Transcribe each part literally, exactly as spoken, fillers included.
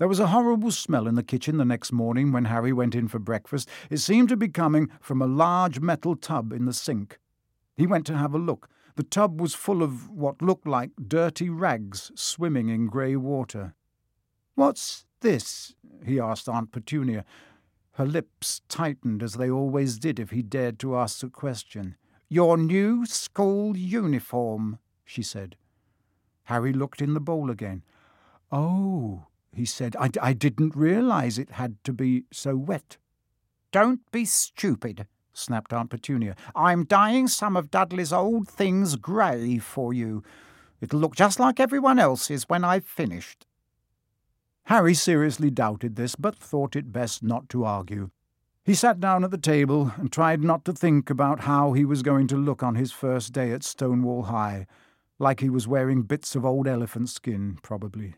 There was a horrible smell in the kitchen the next morning when Harry went in for breakfast. It seemed to be coming from a large metal tub in the sink. He went to have a look. The tub was full of what looked like dirty rags swimming in grey water. "What's this?" he asked Aunt Petunia. Her lips tightened, as they always did if he dared to ask a question. "Your new school uniform," she said. Harry looked in the bowl again. "Oh," he said, I, I didn't realise it had to be so wet." "Don't be stupid," snapped Aunt Petunia. "I'm dyeing some of Dudley's old things grey for you. It'll look just like everyone else's when I've finished." Harry seriously doubted this, but thought it best not to argue. He sat down at the table and tried not to think about how he was going to look on his first day at Stonewall High, like he was wearing bits of old elephant skin, probably.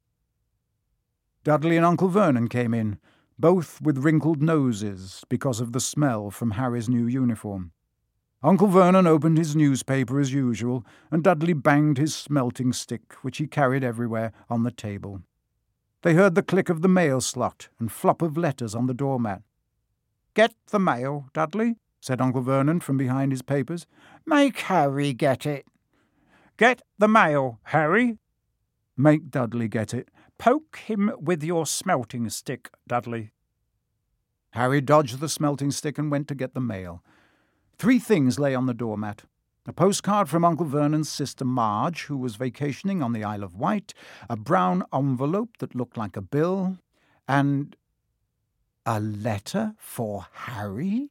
Dudley and Uncle Vernon came in, both with wrinkled noses because of the smell from Harry's new uniform. Uncle Vernon opened his newspaper as usual, and Dudley banged his smelting stick, which he carried everywhere, on the table. They heard the click of the mail slot and flop of letters on the doormat. "Get the mail, Dudley," said Uncle Vernon from behind his papers. "Make Harry get it." "Get the mail, Harry." "Make Dudley get it." "Poke him with your smelting stick, Dudley." Harry dodged the smelting stick and went to get the mail. Three things lay on the doormat. A postcard from Uncle Vernon's sister Marge, who was vacationing on the Isle of Wight, a brown envelope that looked like a bill, and a letter for Harry?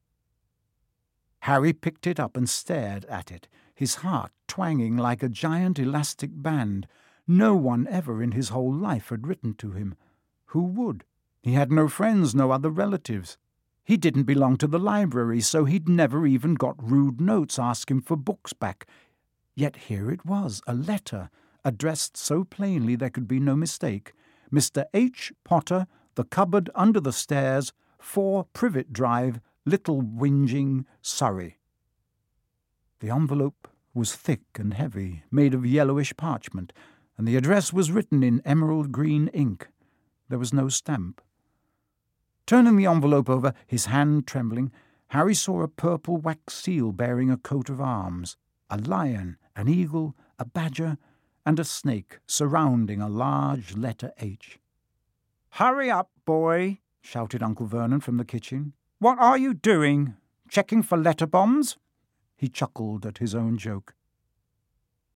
Harry picked it up and stared at it, his heart twanging like a giant elastic band. No one ever in his whole life had written to him. Who would? He had no friends, no other relatives. He didn't belong to the library, so he'd never even got rude notes asking for books back. Yet here it was, a letter, addressed so plainly there could be no mistake. Mister H. Potter, The Cupboard Under the Stairs, four Privet Drive, Little Whinging, Surrey. The envelope was thick and heavy, made of yellowish parchment, and the address was written in emerald green ink. There was no stamp. Turning the envelope over, his hand trembling, Harry saw a purple wax seal bearing a coat of arms, a lion, an eagle, a badger, and a snake surrounding a large letter H. "Hurry up, boy," shouted Uncle Vernon from the kitchen. "What are you doing? Checking for letter bombs?" He chuckled at his own joke.